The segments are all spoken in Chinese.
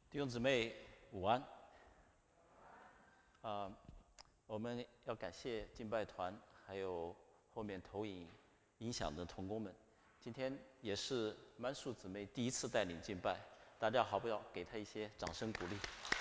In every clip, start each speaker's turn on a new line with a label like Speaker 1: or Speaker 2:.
Speaker 1: 弟兄姊妹，午安！我们要感谢敬拜团，还有后面投影、音响的同工们。今天也是曼树姊妹第一次带领敬拜，大家好不要给她一些掌声鼓励。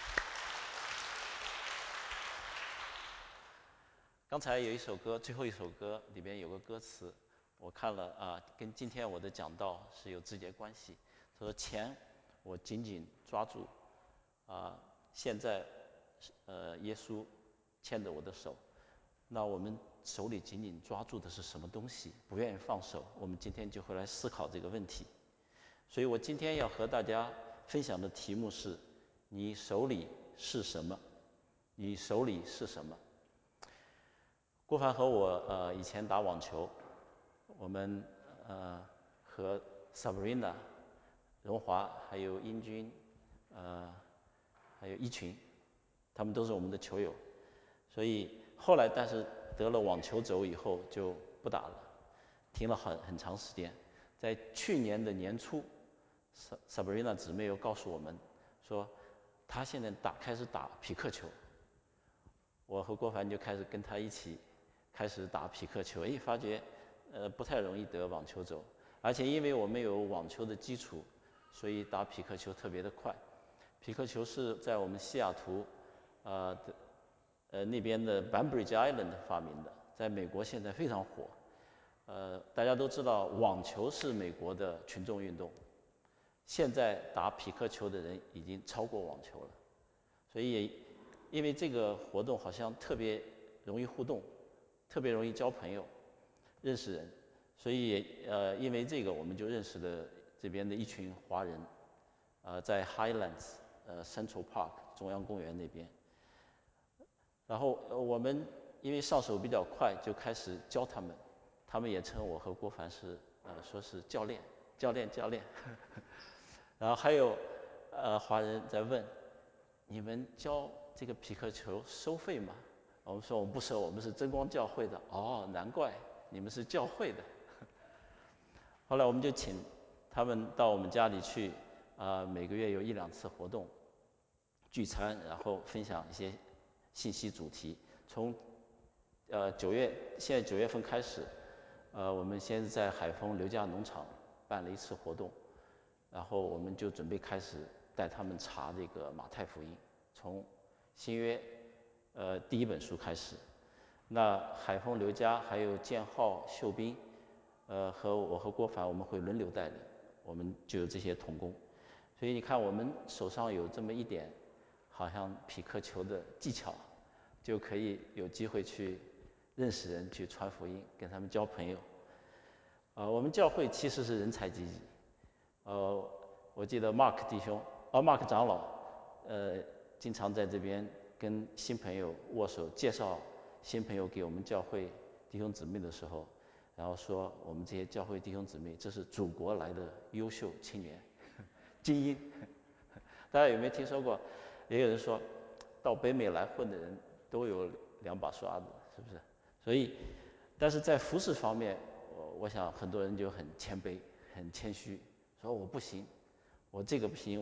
Speaker 1: 刚才有一首歌，最后一首歌里边有个歌词，我看了跟今天我的讲道是有直接关系。他说：“钱我紧紧抓住，现在耶稣牵着我的手，那我们手里紧紧抓住的是什么东西？不愿意放手。我们今天就会来思考这个问题。所以我今天要和大家分享的题目是：你手里是什么？你手里是什么？”郭凡和我以前打网球，我们和 Sabrina、荣华还有英军，还有一群，他们都是我们的球友。所以后来但是得了网球肘以后就不打了，停了很长时间。在去年的年初，Sabrina 姊妹又告诉我们说，她现在开始打匹克球。我和郭凡就开始跟她一起开始打匹克球，发觉不太容易得网球肘，而且因为我们有网球的基础，所以打匹克球特别的快。匹克球是在我们西雅图那边的 Bainbridge Island 发明的，在美国现在非常火。大家都知道网球是美国的群众运动，现在打匹克球的人已经超过网球了，所以也因为这个活动好像特别容易互动，特别容易交朋友、认识人，所以因为这个我们就认识了这边的一群华人，在 Highlands Central Park 中央公园那边。然后我们因为上手比较快，就开始教他们，他们也称我和郭凡是说是教练。然后还有华人在问，你们教这个匹克球收费吗？我们说我们不收，我们是真光教会的。哦，难怪你们是教会的。后来我们就请他们到我们家里去，每个月有1-2次活动聚餐，然后分享一些信息主题。从现在9月份开始，我们先是在海丰刘家农场办了一次活动，然后我们就准备开始带他们查这个马太福音，从新约第一本书开始。那海丰刘家还有建浩、秀斌，和我和郭凡，我们会轮流带领，我们就有这些同工。所以你看，我们手上有这么一点，好像匹克球的技巧，就可以有机会去认识人，去传福音，跟他们交朋友。我们教会其实是人才济济。我记得 Mark 长老，经常在这边跟新朋友握手，介绍新朋友给我们教会弟兄姊妹的时候，然后说我们这些教会弟兄姊妹，这是祖国来的优秀青年，精英。大家有没有听说过？也有人说，到北美来混的人都有2把刷子，是不是？所以，但是在服事方面，我想很多人就很谦卑、很谦虚，说我不行，我这个不行，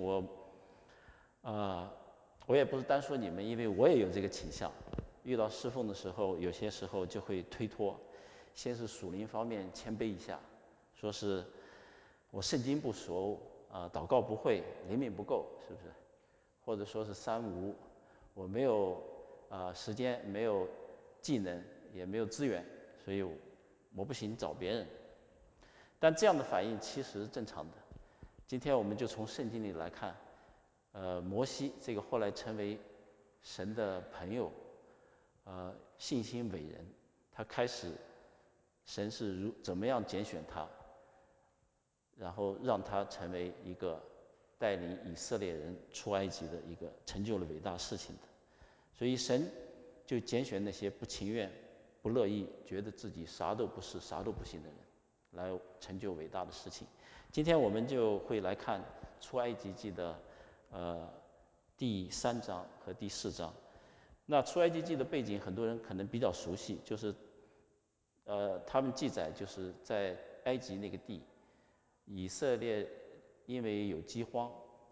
Speaker 1: 我也不是单说你们，因为我也有这个倾向。遇到侍奉的时候，有些时候就会推脱，先是属灵方面谦卑一下，说是我圣经不熟，祷告不会，灵敏不够，是不是？或者说是3无，我没有时间，没有技能，也没有资源，所以我不行，找别人。但这样的反应其实是正常的。今天我们就从圣经里来看，摩西这个后来成为神的朋友，信心伟人，他开始神是怎么样拣选他，然后让他成为一个带领以色列人出埃及的一个成就了伟大事情的。所以神就拣选那些不情愿、不乐意、觉得自己啥都不是、啥都不行的人，来成就伟大的事情。今天我们就会来看出埃及记的第3章和第4章。那出埃及记的背景，很多人可能比较熟悉，就是他们记载就是在埃及那个地，以色列因为有饥荒，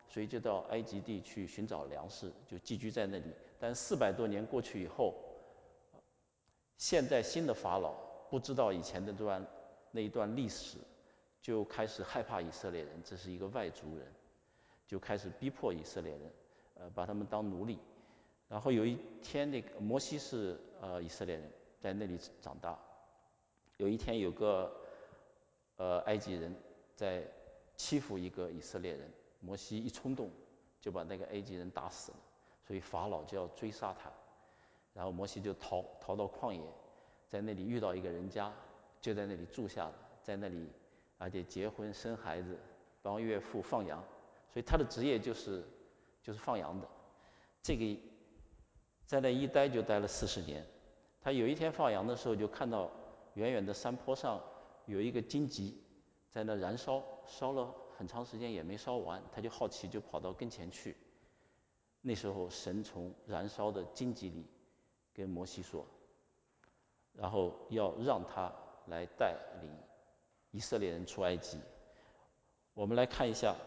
Speaker 1: 所以就到埃及地去寻找粮食，就寄居在那里。但400多年过去以后，现在新的法老不知道以前的那一段历史，就开始害怕以色列人，这是一个外族人，就开始逼迫以色列人，把他们当奴隶。然后有一天，那个摩西是以色列人，在那里长大。有一天有个埃及人在欺负一个以色列人，摩西一冲动就把那个埃及人打死了，所以法老就要追杀他。然后摩西就逃到旷野，在那里遇到一个人家，就在那里住下了，在那里而且结婚生孩子，帮岳父放羊，所以他的职业就是放羊的。这个在那一待就待了40年。他有一天放羊的时候，就看到远远的山坡上有一个荆棘在那燃烧，烧了很长时间也没烧完，他就好奇，就跑到跟前去。那时候神从燃烧的荆棘里跟摩西说，然后要让他来带领以色列人出埃及。我们来看一下，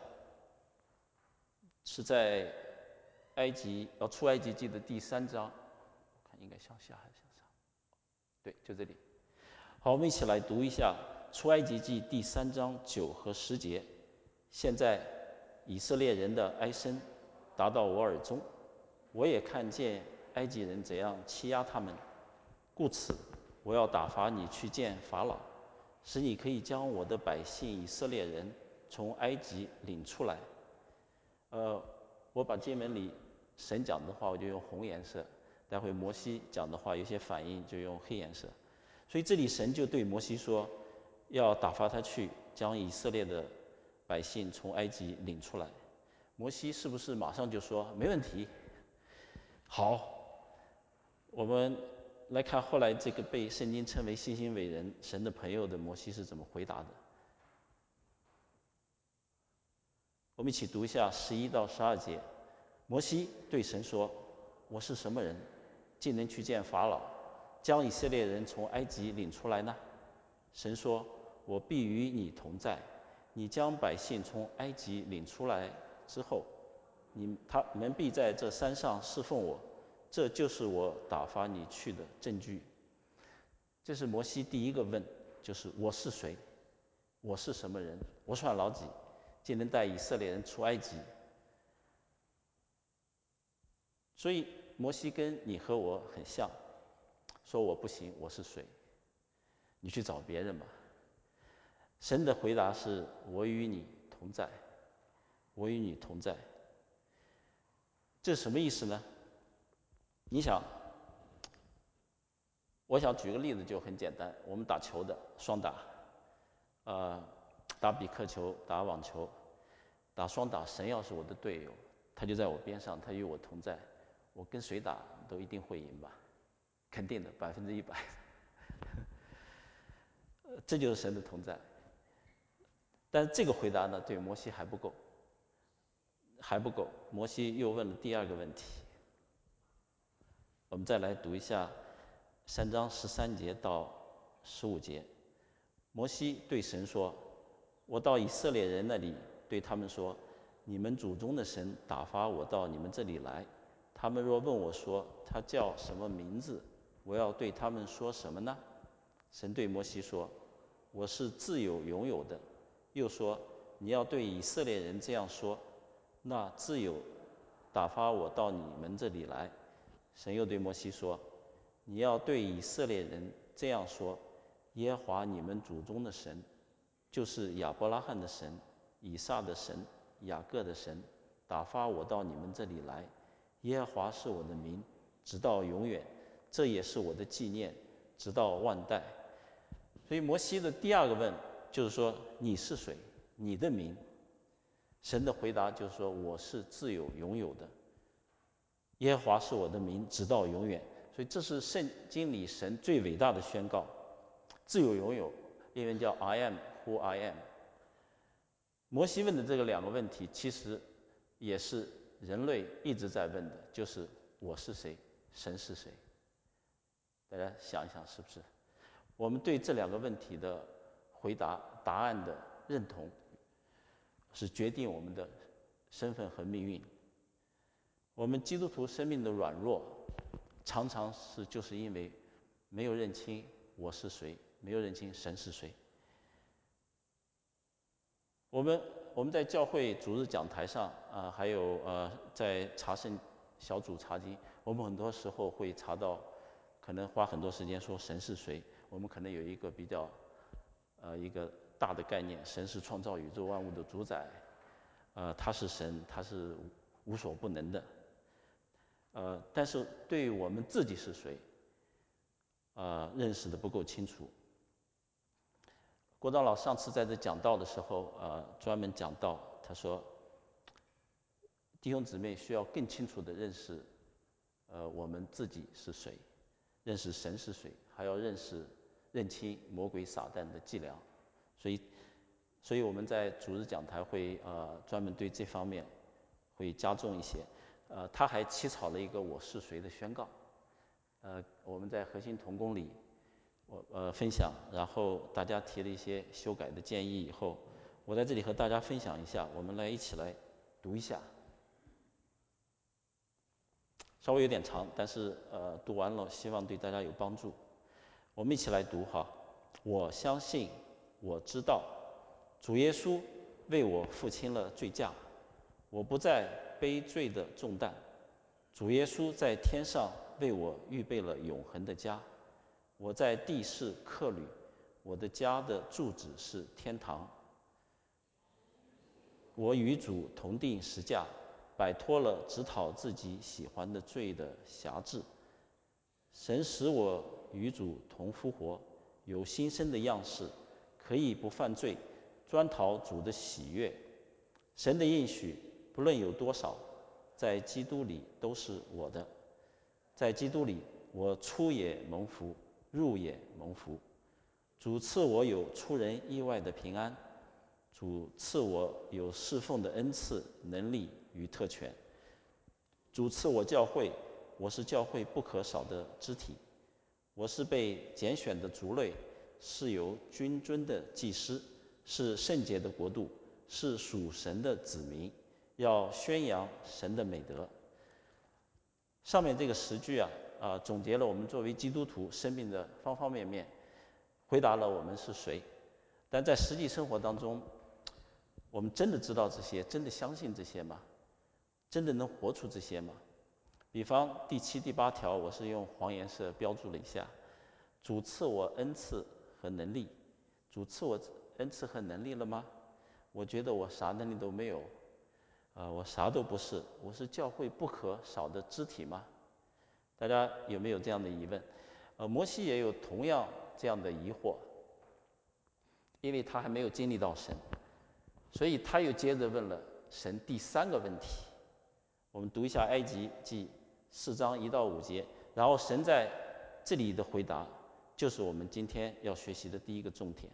Speaker 1: 是在出埃及记的第3章，我看应该向下还是向上？对，就这里。好，我们一起来读一下出埃及记第3章9和10节。现在以色列人的哀声达到我耳中，我也看见埃及人怎样欺压他们，故此我要打发你去见法老，使你可以将我的百姓以色列人从埃及领出来。我把经文里神讲的话我就用红颜色，待会摩西讲的话有些反应就用黑颜色。所以这里神就对摩西说，要打发他去将以色列的百姓从埃及领出来。摩西是不是马上就说没问题？好，我们来看后来这个被圣经称为信心伟人、神的朋友的摩西是怎么回答的。我们一起读一下11到12节。摩西对神说，我是什么人，竟能去见法老，将以色列人从埃及领出来呢？神说，我必与你同在，你将百姓从埃及领出来之后，他们必在这山上侍奉我，这就是我打发你去的证据。这是摩西第一个问，就是我是谁，我是什么人，我算老几，竟能带以色列人出埃及。所以摩西跟你和我很像，说我不行，我是谁，你去找别人吧。神的回答是，我与你同在，我与你同在。这是什么意思呢？你想，我想举个例子就很简单，我们打球的双打，打比克球、打网球、打双打，神要是我的队友，他就在我边上，他与我同在，我跟谁打都一定会赢吧，肯定的，100%。这就是神的同在。但是这个回答呢，对摩西还不够，还不够。摩西又问了第二个问题。我们再来读一下3章13节到15节。摩西对神说，我到以色列人那里，对他们说，你们祖宗的神打发我到你们这里来，他们若问我说，他叫什么名字，我要对他们说什么呢？神对摩西说，我是自有永有的。又说，你要对以色列人这样说，那自有打发我到你们这里来。神又对摩西说，你要对以色列人这样说，耶和华你们祖宗的神，就是亚伯拉罕的神、以撒的神、雅各的神，打发我到你们这里来。耶和华是我的名，直到永远，这也是我的纪念，直到万代。所以摩西的第二个问就是说，你是谁？你的名？神的回答就是说，我是自有永有的，耶和华是我的名，直到永远。所以这是圣经里神最伟大的宣告，自有永有，英文叫 I am who I am。 摩西问的这个2个问题，其实也是人类一直在问的，就是我是谁，神是谁。大家想一想，是不是我们对这2个问题的答案的认同，是决定我们的身份和命运。我们基督徒生命的软弱，常常就是因为没有认清我是谁，没有认清神是谁。我们在教会主日讲台上还有在查圣小组查经，我们很多时候会查到，可能花很多时间说神是谁。我们可能有一个比较一个大的概念，神是创造宇宙万物的主宰，他是神，他是无所不能的。但是对于我们自己是谁，认识的不够清楚。郭长老上次在这讲道的时候，专门讲到，他说，弟兄姊妹需要更清楚地认识，我们自己是谁，认识神是谁，还要认清魔鬼撒旦的伎俩。所以我们在主日讲台会专门对这方面会加重一些。他还起草了一个我是谁的宣告。我们在核心同工里分享，然后大家提了一些修改的建议以后，我在这里和大家分享一下，我们一起来读一下。稍微有点长，但是读完了希望对大家有帮助。我们一起来读哈。我相信，我知道，主耶稣为我付清了罪价，我不再背罪的重担。主耶稣在天上为我预备了永恒的家，我在地是客旅，我的家的住址是天堂。我与主同定十架，摆脱了只讨自己喜欢的罪的辖制。神使我与主同复活，有新生的样式，可以不犯罪，专讨主的喜悦。神的应许不论有多少，在基督里都是我的。在基督里，我出也蒙福，入也蒙福。主赐我有出人意外的平安，主赐我有侍奉的恩赐、能力与特权。主赐我教会，我是教会不可少的肢体。我是被拣选的族类，是由君尊的祭司，是圣洁的国度，是属神的子民，要宣扬神的美德。上面这个10句总结了我们作为基督徒生命的方方面面，回答了我们是谁。但在实际生活当中，我们真的知道这些，真的相信这些吗？真的能活出这些吗？比方第7、第8条，我是用黄颜色标注了一下。主赐我恩赐和能力，主赐我恩赐和能力了吗？我觉得我啥能力都没有，我啥都不是，我是教会不可少的肢体吗？大家有没有这样的疑问？摩西也有同样这样的疑惑，因为他还没有经历到神，所以他又接着问了神第3个问题。我们读一下埃及记4章1到5节，然后神在这里的回答就是我们今天要学习的第一个重点，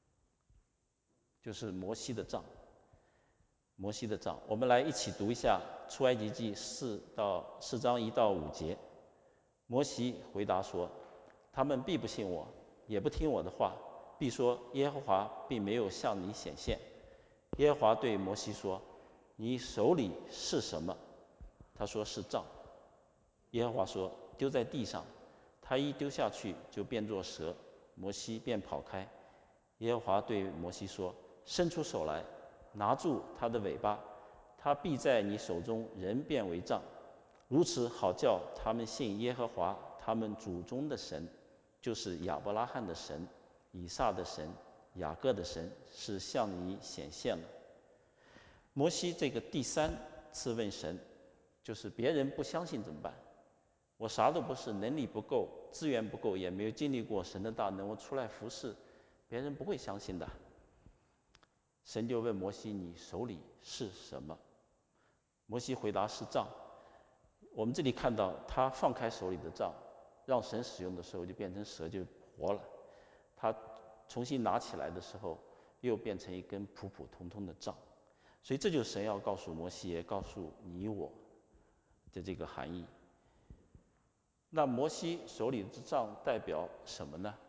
Speaker 1: 就是摩西的杖。摩西的杖，我们来一起读一下出埃及记4章1到5节。摩西回答说，他们必不信我，也不听我的话，必说耶和华并没有向你显现。耶和华对摩西说，你手里是什么？他说是杖。耶和华说，丢在地上。他一丢下去，就变作蛇，摩西便跑开。耶和华对摩西说，伸出手来，拿住他的尾巴，他必在你手中人变为杖，如此好叫他们信耶和华他们祖宗的神，就是亚伯拉罕的神、以撒的神、雅各的神，是向你显现了。摩西这个第3次问神，就是别人不相信怎么办？我啥都不是，能力不够，资源不够，也没有经历过神的大能，我出来服侍，别人不会相信的。神就问摩西，你手里是什么？摩西回答是杖。我们这里看到他放开手里的杖，让神使用的时候就变成蛇，就活了。他重新拿起来的时候，又变成一根普普通通的杖。所以这就是神要告诉摩西，也告诉你我的这个含义。那摩西手里的杖代表什么呢？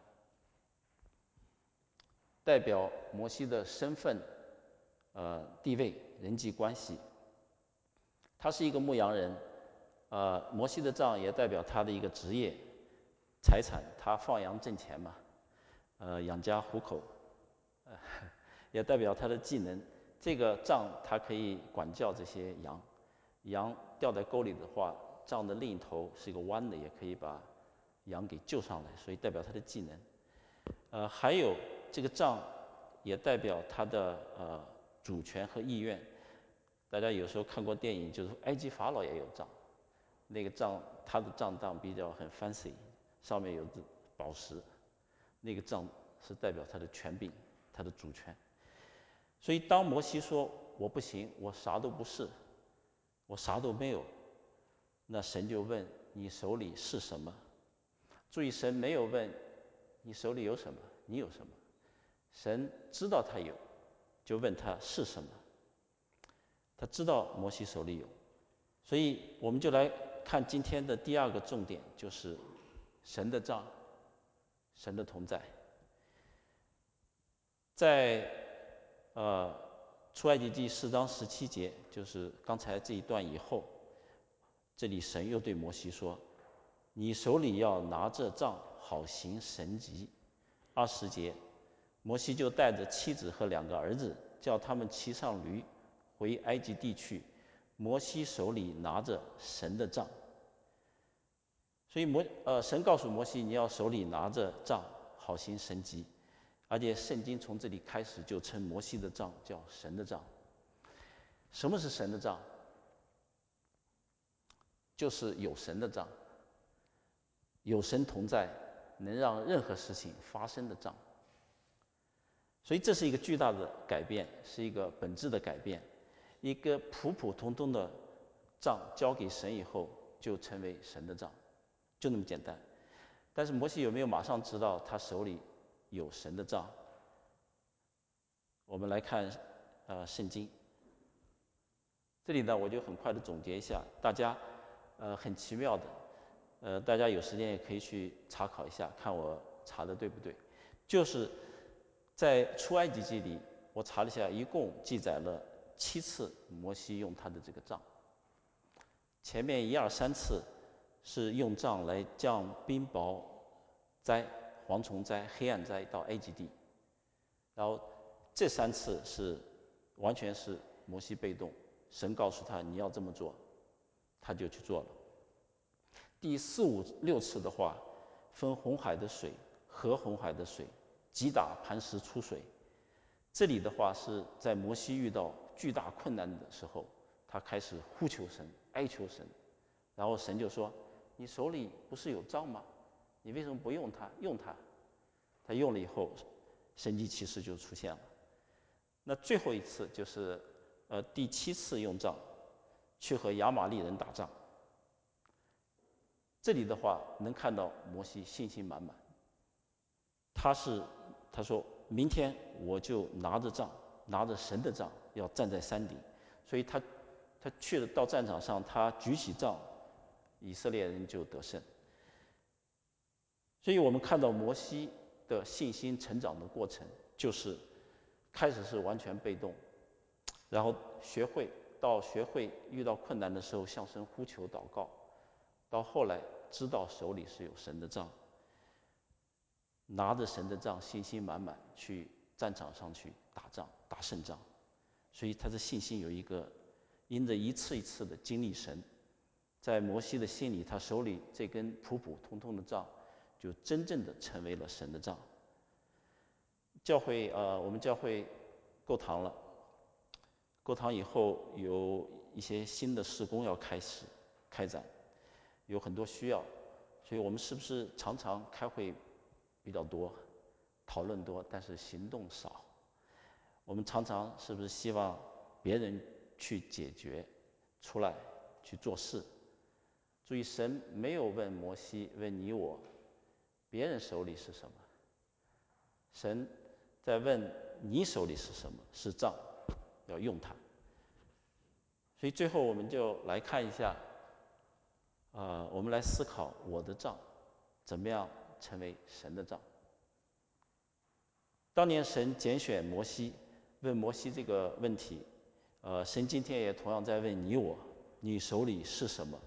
Speaker 1: 代表摩西的身份、地位、人际关系。 他是一个牧羊人，摩西的杖也代表他的一个职业财产，他放羊挣钱嘛，养家糊口，也代表他的技能。这个杖他可以管教这些羊，羊掉在沟里的话，杖的另一头是一个弯的，也可以把羊给救上来，所以代表他的技能。还有这个杖也代表他的主权和意愿。大家有时候看过电影，就是埃及法老也有杖，那个杖他的杖当比较很 fancy， 上面有宝石，那个杖是代表他的权柄，他的主权。所以当摩西说我不行，我啥都不是，我啥都没有，那神就问你手里是什么？注意，神没有问你手里有什么，你有什么，神知道他有，就问他是什么。他知道摩西手里有，所以我们就来看今天的第二个重点，就是神的杖，神的同在。在出埃及记4章17节，就是刚才这一段以后，这里神又对摩西说：“你手里要拿着杖，好行神迹。”20节，摩西就带着妻子和2个儿子，叫他们骑上驴，回埃及地去。摩西手里拿着神的杖，所以神告诉摩西，你要手里拿着杖，好行神迹。而且圣经从这里开始就称摩西的杖叫神的杖。什么是神的杖？就是有神的杖，有神同在，能让任何事情发生的杖。所以这是一个巨大的改变，是一个本质的改变。一个普普通通的杖交给神以后，就成为神的杖，就那么简单。但是摩西有没有马上知道他手里有神的杖？我们来看圣经。这里呢，我就很快的总结一下，大家很奇妙的，大家有时间也可以去查考一下，看我查的对不对。就是在出埃及记里，我查了一下，一共记载了7次摩西用他的这个杖。前面1、2、3次是用杖来降冰雹灾、蝗虫灾、黑暗灾到埃及地，然后这3次是完全是摩西被动，神告诉他你要这么做，他就去做了。第4、5、6次的话，分红海的水和红海的水，击打磐石出水。这里的话是在摩西遇到巨大困难的时候，他开始呼求神、哀求神，然后神就说：“你手里不是有杖吗？你为什么不用它？用它。”他用了以后，神迹奇事就出现了。那最后一次就是第7次用杖去和亚玛力人打仗。这里的话能看到摩西信心满满，他说明天我就拿着杖，拿着神的杖，要站在山顶。所以他去了到战场上，他举起杖，以色列人就得胜。所以我们看到摩西的信心成长的过程，就是开始是完全被动，然后学会遇到困难的时候向神呼求祷告，到后来知道手里是有神的杖，拿着神的杖，信心满满去战场上去打仗，打胜仗。所以他的信心有一个因着一次一次的经历神，在摩西的心里，他手里这根普普通通的杖就真正的成为了神的杖。我们教会购堂了，购堂以后有一些新的事工要开展，有很多需要，所以我们是不是常常开会比较多，讨论多，但是行动少？我们常常是不是希望别人去解决出来去做事？注意，神没有问摩西，问你我，别人手里是什么？神在问你手里是什么？是杖，要用它。所以最后我们就来看一下，我们来思考我的杖怎么样成为神的杖。当年神拣选摩西，问摩西这个问题，神今天也同样在问你我， 你手里是什么？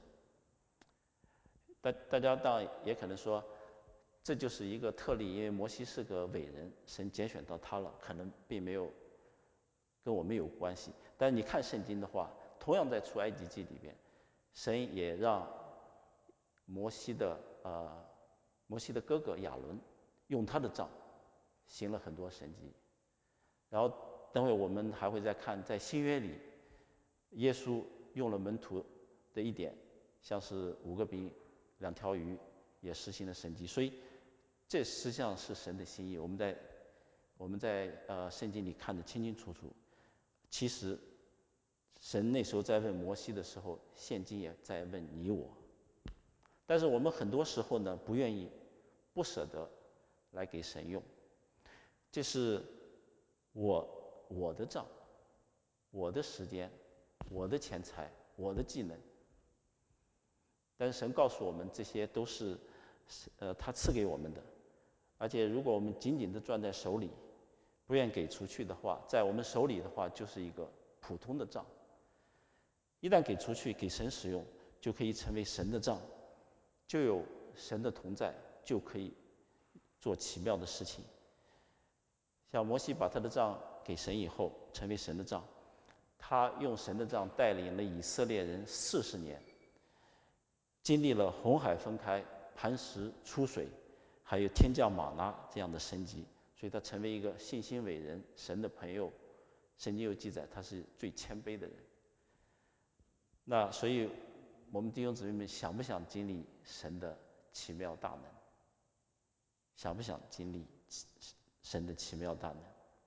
Speaker 1: 大家当然也可能说，这就是一个特例，因为摩西是个伟人，神拣选到他了，可能并没有跟我们有关系。但是你看圣经的话，同样在出埃及记里边，神也让摩西的哥哥亚伦用他的杖行了很多神迹。然后等会我们还会再看，在新约里，耶稣用了门徒的一点，像是5个饼2条鱼，也实行了神迹。所以这实际上是神的心意。我们在圣经里看得清清楚楚。其实神那时候在问摩西的时候，现今也在问你我。但是我们很多时候呢，不愿意、不舍得来给神用。这是我的账，我的时间，我的钱财，我的技能。但是神告诉我们，这些都是他赐给我们的。而且如果我们紧紧地攥在手里，不愿给出去的话，在我们手里的话就是一个普通的账。一旦给出去，给神使用，就可以成为神的账，就有神的同在，就可以做奇妙的事情。像摩西把他的杖给神以后，成为神的杖，他用神的杖带领了以色列人40年，经历了红海分开、磐石出水，还有天降玛纳这样的神迹，所以他成为一个信心伟人，神的朋友。圣经有记载，他是最谦卑的人。那所以，我们弟兄姊妹们想不想经历神的奇妙大能？想不想经历神的奇妙大能？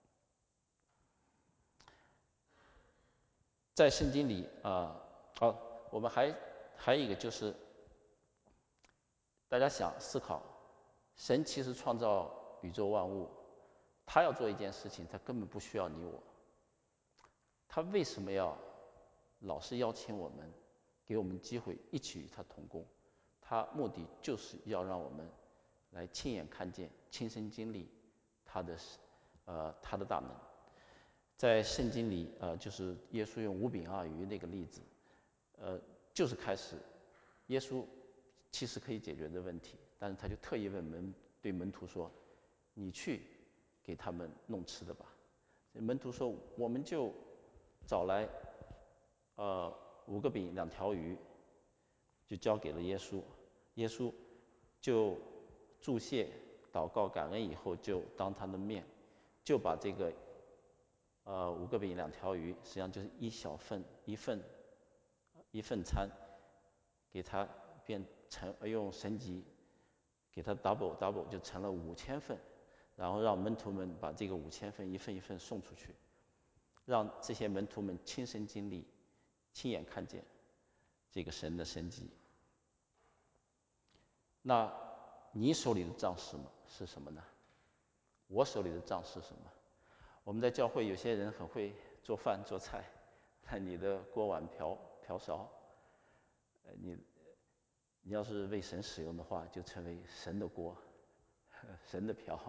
Speaker 1: 在圣经里我们还有一个就是，大家想思考，神其实创造宇宙万物，他要做一件事情，他根本不需要你我。他为什么要老是邀请我们，给我们机会一起与他同工？他目的就是要让我们来亲眼看见、亲身经历他的大能。在圣经里，就是耶稣用5饼2鱼那个例子，就是开始，耶稣其实可以解决的问题，但是他就特意对门徒说：“你去给他们弄吃的吧。”门徒说：“我们就找来5个饼2条鱼，就交给了耶稣。耶稣就祝谢、祷告、感恩以后，就当他的面，就把这个5个饼2条鱼，实际上就是一份餐，给他变成用神级给他 double 就成了5000份，然后让门徒们把这个5000份一份一份送出去，让这些门徒们亲身经历、亲眼看见这个神的神迹。那你手里的账是什么呢？我手里的账是什么？我们在教会有些人很会做饭做菜，但你的锅碗瓢勺，你要是为神使用的话，就成为神的锅，神的瓢。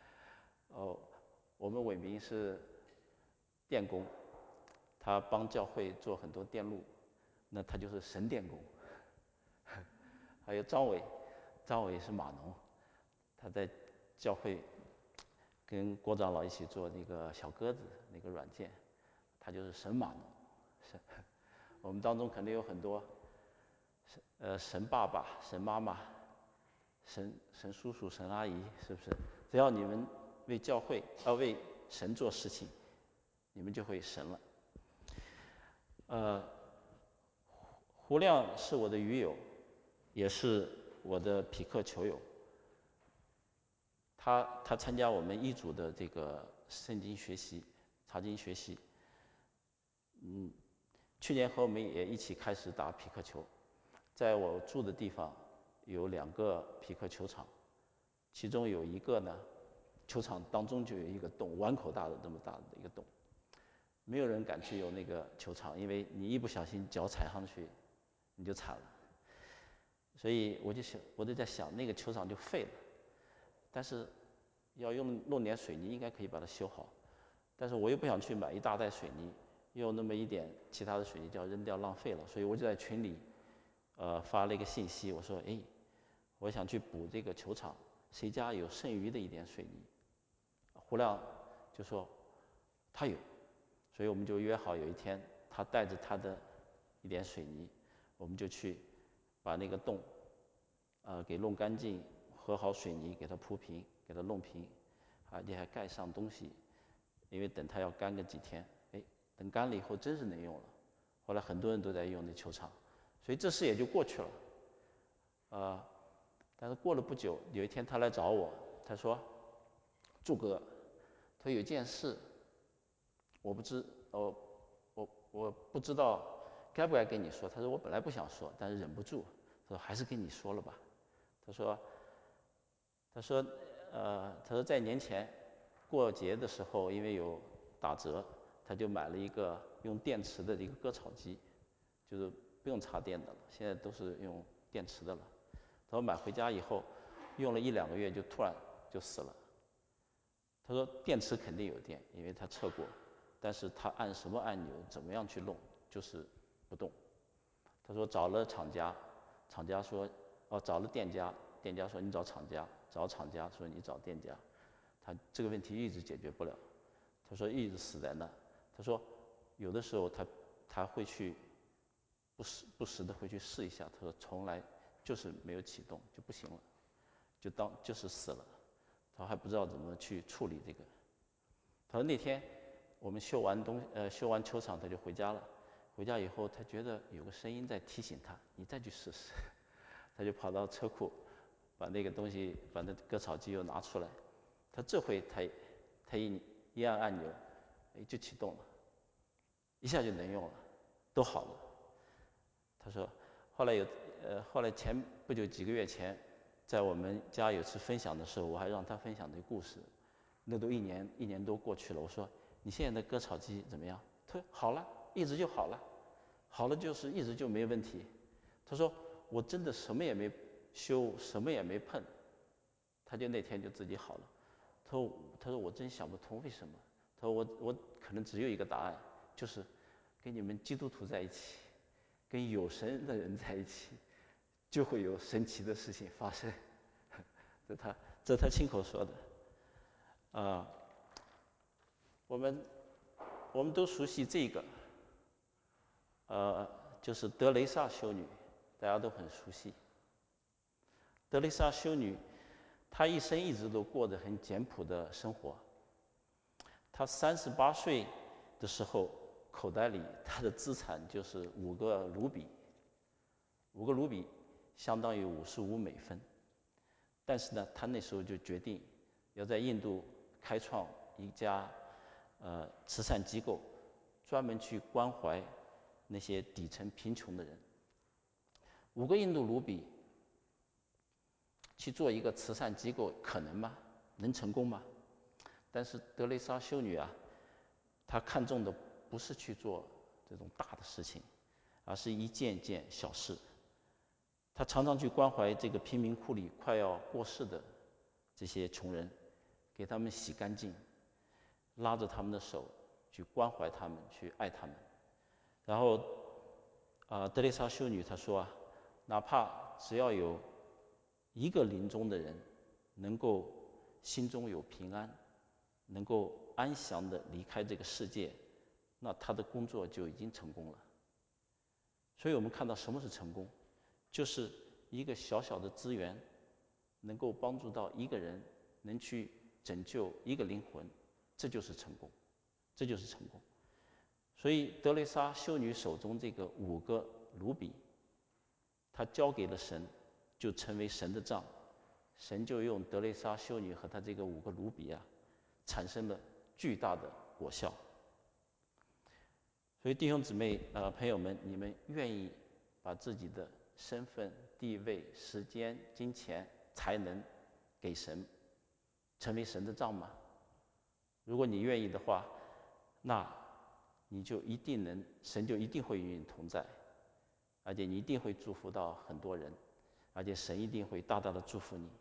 Speaker 1: 我们伟明是电工，他帮教会做很多电路，那他就是神电工。还有张伟是码农，他在教会跟郭长老一起做那个小鸽子那个软件，他就是神码农。我们当中肯定有很多神爸爸、神妈妈、神叔叔、神阿姨，是不是？只要你们为教会为神做事情，你们就会神了。胡亮是我的鱼友，也是我的匹克球友。他参加我们一组的这个圣经学习、查经学习。去年和我们也一起开始打匹克球。在我住的地方有2个匹克球场，其中有一个呢，球场当中就有一个洞，碗口大的这么大的一个洞，没有人敢去用那个球场，因为你一不小心脚踩上去，你就惨了。所以我就在想，那个球场就废了。但是要弄点水泥，应该可以把它修好。但是我又不想去买一大袋水泥， 用那么一点其他的水泥就要扔掉浪费了，所以我就在群里发了一个信息，我说我想去补这个球场，谁家有剩余的一点水泥？胡亮就说他有，所以我们就约好有一天他带着他的一点水泥，我们就去把那个洞给弄干净，和好水泥，给它铺平，给它弄平，你还盖上东西，因为等它要干个几天，等干了以后真是能用了。后来很多人都在用那球场，所以这事也就过去了。但是过了不久，有一天他来找我，他说：“祝哥，他有件事，我不知道该不该跟你说。”他说：“我本来不想说，但是忍不住，他说还是跟你说了吧。”他说在年前过节的时候，因为有打折，他就买了一个用电池的一个割草机，就是不用插电的了，现在都是用电池的了。他说买回家以后，用了1-2个月就突然就死了。他说电池肯定有电，因为他测过，但是他按什么按钮，怎么样去弄，就是不动。他说找了厂家，厂家说找了店家，店家说你找厂家，找厂家说你找店家，他这个问题一直解决不了。他说一直死在那。他说有的时候他会去不时的会去试一下，他说从来就是没有启动就不行了，就是死了，他还不知道怎么去处理这个。他说那天我们修完球场他就回家了，回家以后他觉得有个声音在提醒他，你再去试试。他就跑到车库，把那个东西把那割草机又拿出来，他这回他一按按钮，就启动了，一下就能用了，都好了。他说后来不久几个月前，在我们家有次分享的时候，我还让他分享这个故事，那都一年多过去了。我说你现在的割草机怎么样？他说好了，一直就好了，好了就是一直就没问题。他说我真的什么也没修，什么也没碰，他就那天就自己好了。他说我真想不通为什么。他说我可能只有一个答案，就是跟你们基督徒在一起，跟有神的人在一起，就会有神奇的事情发生。这他亲口说的。我们都熟悉这个，就是德雷莎修女，大家都很熟悉。德雷莎修女，她一生一直都过着很简朴的生活。她38岁的时候，口袋里她的资产就是5个卢比，5个卢比相当于55美分。但是呢，她那时候就决定要在印度开创一家慈善机构，专门去关怀那些底层贫穷的人。5个印度卢比去做一个慈善机构，可能吗？能成功吗？但是德雷莎修女她看重的不是去做这种大的事情，而是一件件小事。她常常去关怀这个贫民窟里快要过世的这些穷人，给他们洗干净，拉着他们的手去关怀他们，去爱他们。然后德雷莎修女她说哪怕只要有1个临终的人能够心中有平安，能够安详地离开这个世界，那她的工作就已经成功了。所以我们看到什么是成功，就是一个小小的资源能够帮助到1个人，能去拯救1个灵魂，这就是成功，这就是成功。所以德雷莎修女手中这个5个卢比，她交给了神，就成为神的账，神就用德雷莎修女和她这个5个卢比产生了巨大的果效。所以弟兄姊妹朋友们，你们愿意把自己的身份、地位、时间、金钱、才能给神，成为神的账吗？如果你愿意的话，那你就一定能，神就一定会与你同在，而且你一定会祝福到很多人，而且神一定会大大的祝福你。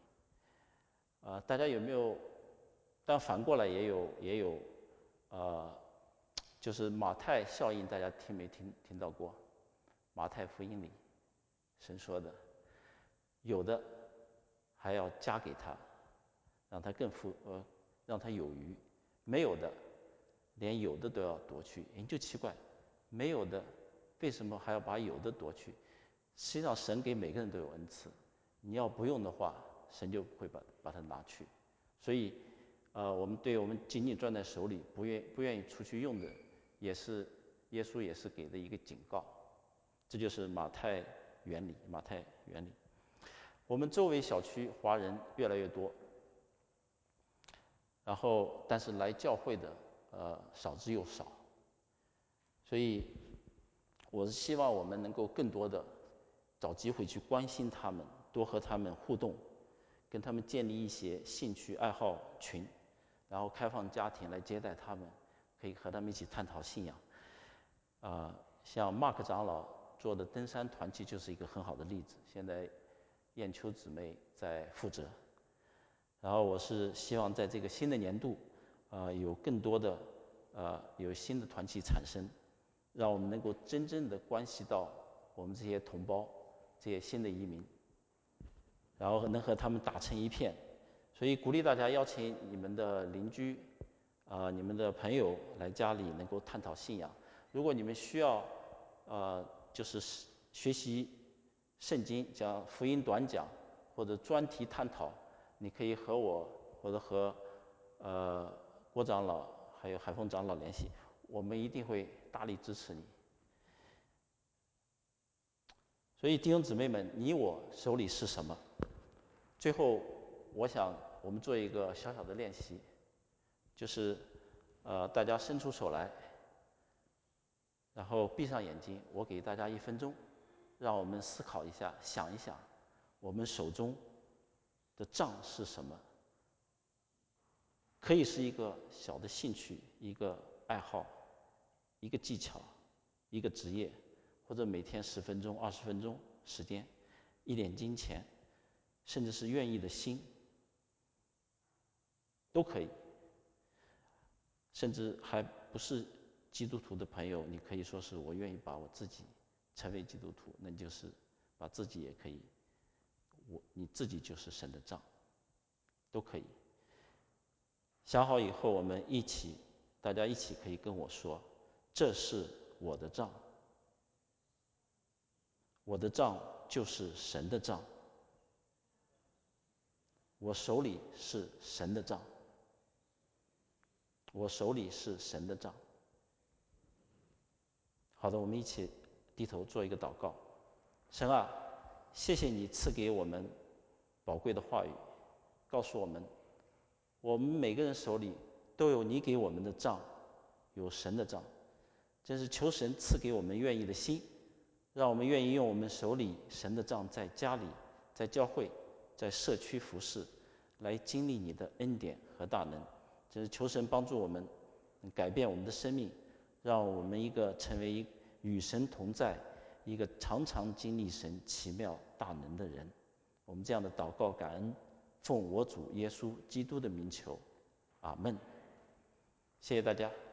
Speaker 1: 大家有没有？但反过来也有就是马太效应，大家听没听到过？马太福音里神说的，有的还要加给他，让他让他有余；没有的，连有的都要夺去。你就奇怪，没有的为什么还要把有的夺去？实际上，神给每个人都有恩赐，你要不用的话，神就会把它拿去。所以，我们仅仅攥在手里，不愿意出去用的，耶稣也是给的一个警告。这就是马太原理。我们周围小区华人越来越多，但是来教会的少之又少，所以我是希望我们能够更多的找机会去关心他们，多和他们互动，跟他们建立一些兴趣爱好群，然后开放家庭来接待他们，可以和他们一起探讨信仰。像 Mark 长老做的登山团契就是一个很好的例子，现在燕秋姊妹在负责。然后我是希望在这个新的年度，有更多的有新的团契产生，让我们能够真正的关系到我们这些同胞，这些新的移民，然后能和他们打成一片。所以鼓励大家邀请你们的邻居，你们的朋友来家里能够探讨信仰。如果你们需要，就是学习圣经，讲福音短讲或者专题探讨，你可以和我或者和郭长老还有海峰长老联系，我们一定会大力支持你。所以弟兄姊妹们，你我手里是什么？最后，我想我们做一个小小的练习，就是大家伸出手来，然后闭上眼睛，我给大家1分钟，让我们思考一下，想一想，我们手中的杖是什么？可以是一个小的兴趣，一个爱好，一个技巧，一个职业，或者每天10分钟、20分钟时间，一点金钱，甚至是愿意的心，都可以。甚至还不是基督徒的朋友，你可以说是我愿意把我自己成为基督徒，那就是把自己也可以，你自己就是神的杖，都可以。想好以后，大家一起可以跟我说，这是我的杖，我的杖就是神的杖，我手里是神的杖，我手里是神的杖。好的，我们一起低头做一个祷告。神啊，谢谢你赐给我们宝贵的话语，告诉我们，我们每个人手里都有你给我们的杖，有神的杖。真是求神赐给我们愿意的心，让我们愿意用我们手里神的杖，在家里、在教会、在社区服事，来经历你的恩典和大能。真是求神帮助我们改变我们的生命，让我们成为与神同在，一个常常经历神奇妙大能的人。我们这样的祷告感恩，奉我主耶稣基督的名求，阿门。谢谢大家。